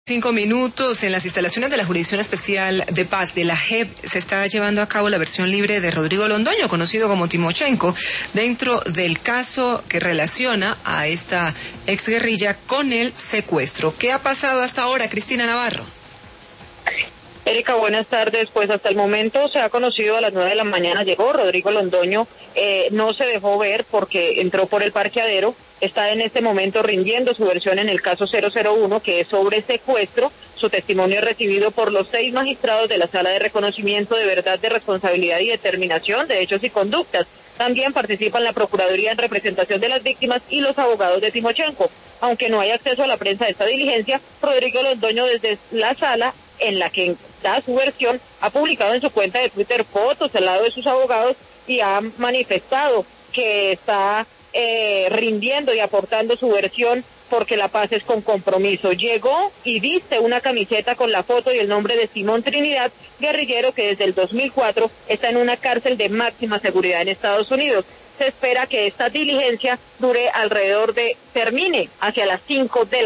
5 minutos. En las instalaciones de la Jurisdicción Especial de Paz de la JEP se está llevando a cabo la versión libre de Rodrigo Londoño, conocido como Timochenko, dentro del caso que relaciona a esta exguerrilla con el secuestro. ¿Qué ha pasado hasta ahora, Cristina Navarro? Erika, buenas tardes. Pues hasta el momento se ha conocido a las 9 de la mañana, llegó Rodrigo Londoño, no se dejó ver porque entró por el parqueadero, está en este momento rindiendo su versión en el caso 001, que es sobre secuestro. Su testimonio es recibido por los 6 magistrados de la Sala de Reconocimiento de Verdad, de Responsabilidad y Determinación de Hechos y Conductas. También participan la Procuraduría en representación de las víctimas y los abogados de Timochenko. Aunque no hay acceso a la prensa de esta diligencia, Rodrigo Londoño desde la sala en la que da su versión, ha publicado en su cuenta de Twitter fotos al lado de sus abogados y ha manifestado que está rindiendo y aportando su versión porque la paz es con compromiso. Llegó y viste una camiseta con la foto y el nombre de Simón Trinidad, guerrillero que desde el 2004 está en una cárcel de máxima seguridad en Estados Unidos. Se espera que esta diligencia termine hacia las 5 de la